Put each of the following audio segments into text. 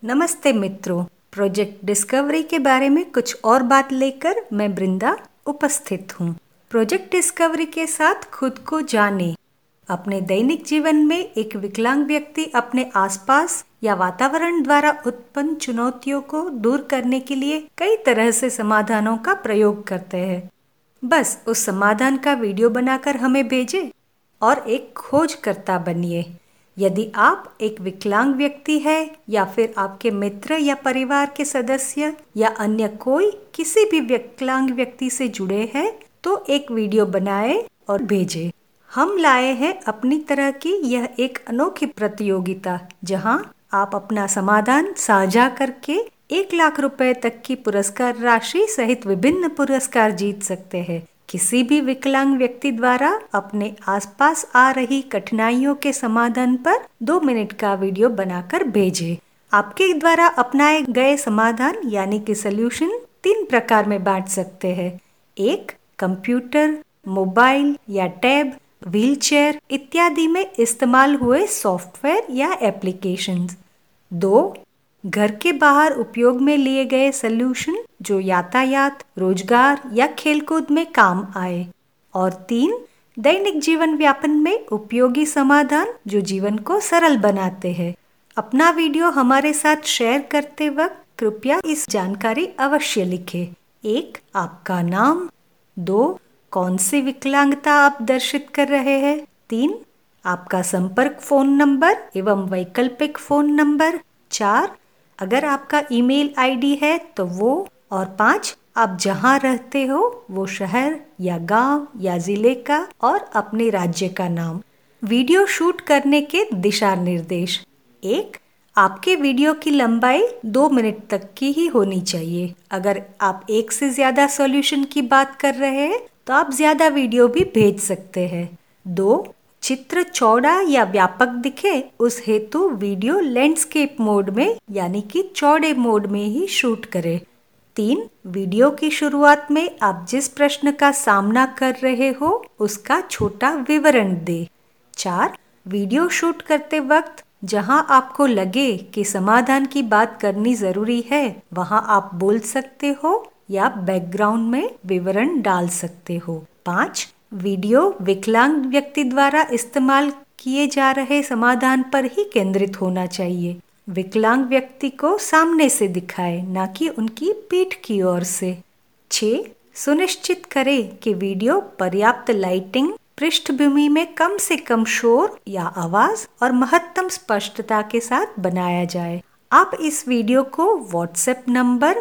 नमस्ते मित्रों, project discovery के बारे में कुछ और बात लेकर मैं वृंदा उपस्थित हूँ। प्रोजेक्ट डिस्कवरी के साथ खुद को जाने। अपने दैनिक जीवन में एक विकलांग व्यक्ति अपने आसपास या वातावरण द्वारा उत्पन्न चुनौतियों को दूर करने के लिए कई तरह से समाधानों का प्रयोग करते हैं। बस उस समाधान का वीडियो बनाकर हमें भेजें और एक खोजकर्ता बनिए। यदि आप एक विकलांग व्यक्ति है या फिर आपके मित्र या परिवार के सदस्य या अन्य कोई किसी भी विकलांग व्यक्ति से जुड़े हैं तो एक वीडियो बनाएं और भेजें। हम लाए हैं अपनी तरह की यह एक अनोखी प्रतियोगिता जहां आप अपना समाधान साझा करके 1 लाख रुपए तक की पुरस्कार राशि सहित विभिन्न पुरस्कार जीत सकते हैं। किसी भी विकलांग व्यक्ति द्वारा अपने आसपास आ रही कठिनाइयों के समाधान पर 2 मिनट का वीडियो बनाकर भेजें। आपके द्वारा अपनाए गए समाधान यानी कि सॉल्यूशन 3 प्रकार में बांट सकते हैं। 1. कंप्यूटर, मोबाइल या टैब, व्हीलचेयर इत्यादि में इस्तेमाल हुए सॉफ्टवेयर या एप्लीकेशंस। 2. घर के बाहर उपयोग में लिए गए सॉल्यूशन जो यातायात, रोजगार या खेलकूद में काम आए। और 3. दैनिक जीवन व्यापन में उपयोगी समाधान जो जीवन को सरल बनाते हैं। अपना वीडियो हमारे साथ शेयर करते वक्त कृपया इस जानकारी अवश्य लिखें। 1. आपका नाम। 2. कौन सी विकलांगता आप दर्शित कर रहे हैं। 3. आपका संपर्क फोन नंबर एवं वैकल्पिक फोन नंबर। 4. अगर आपका ईमेल आईडी है तो वो। और 5. आप जहां रहते हो वो शहर या गांव या जिले का और अपने राज्य का नाम। वीडियो शूट करने के दिशा निर्देश। 1. आपके वीडियो की लंबाई 2 मिनट तक की ही होनी चाहिए। अगर आप एक से ज्यादा सॉल्यूशन की बात कर रहे हैं तो आप ज्यादा वीडियो भी भेज सकते हैं। 2. चित्र चौड़ा या व्यापक दिखे उस हेतु वीडियो लैंडस्केप मोड में यानी कि चौड़े मोड में ही शूट करें। 3. वीडियो की शुरुआत में आप जिस प्रश्न का सामना कर रहे हो उसका छोटा विवरण दें। 4. वीडियो शूट करते वक्त जहां आपको लगे कि समाधान की बात करनी जरूरी है वहां आप बोल सकते हो या बैकग्राउंड में विवरण डाल सकते हो। 5. वीडियो विकलांग व्यक्ति द्वारा इस्तेमाल किए जा रहे समाधान पर ही केंद्रित होना चाहिए। विकलांग व्यक्ति को सामने से दिखाए न कि उनकी पीठ की ओर से। 6. सुनिश्चित करें कि वीडियो पर्याप्त लाइटिंग, पृष्ठभूमि में कम से कम शोर या आवाज और महत्तम स्पष्टता के साथ बनाया जाए। आप इस वीडियो को व्हाट्सएप नंबर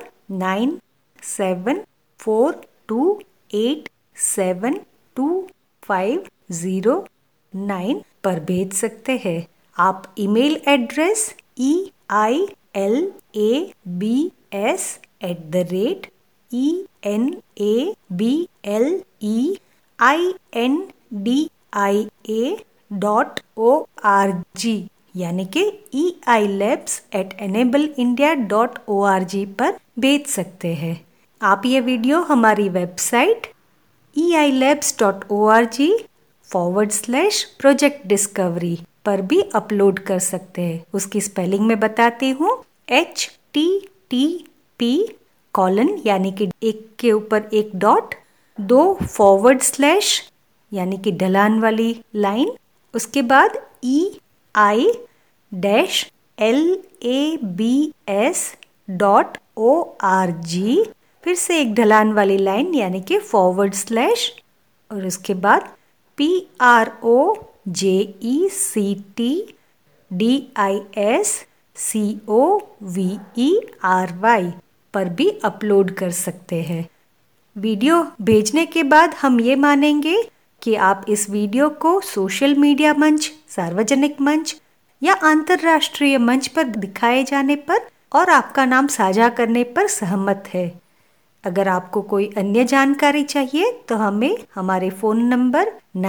9742872509 पर भेज सकते हैं। आप ईमेल एड्रेस eilabs@enablindia.org यानी कि eilabs@enableindia.org पर भेज सकते हैं। आप ये वीडियो हमारी वेबसाइट eilabs.org/project discovery पर भी अपलोड कर सकते हैं। उसकी स्पेलिंग में बताती हूँ। http: यानी कि एक के ऊपर एक डॉट, 2 यानी कि ढलान वाली लाइन, उसके बाद eilabs.org, फिर से एक ढलान वाली लाइन यानी कि / और उसके बाद projectdiscovery पर भी अपलोड कर सकते हैं। वीडियो भेजने के बाद हम ये मानेंगे कि आप इस वीडियो को सोशल मीडिया मंच, सार्वजनिक मंच या अंतर्राष्ट्रीय मंच पर दिखाए जाने पर और आपका नाम साझा करने पर सहमत है। अगर आपको कोई अन्य जानकारी चाहिए तो हमें हमारे फ़ोन नंबर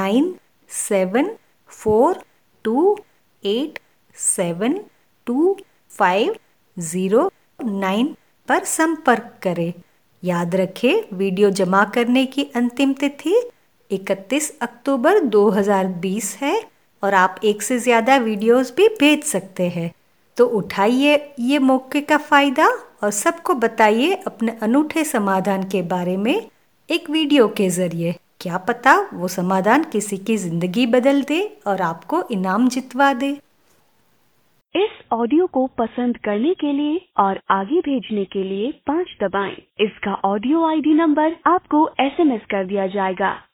9742872509 पर संपर्क करें। याद रखें, वीडियो जमा करने की अंतिम तिथि 31 अक्टूबर 2020 है और आप एक से ज़्यादा वीडियोस भी भेज सकते हैं। तो उठाइए ये मौके का फायदा और सबको बताइए अपने अनूठे समाधान के बारे में एक वीडियो के जरिए। क्या पता वो समाधान किसी की जिंदगी बदल दे और आपको इनाम जितवा दे। इस ऑडियो को पसंद करने के लिए और आगे भेजने के लिए 5 दबाएं। इसका ऑडियो आईडी नंबर आपको SMS कर दिया जाएगा।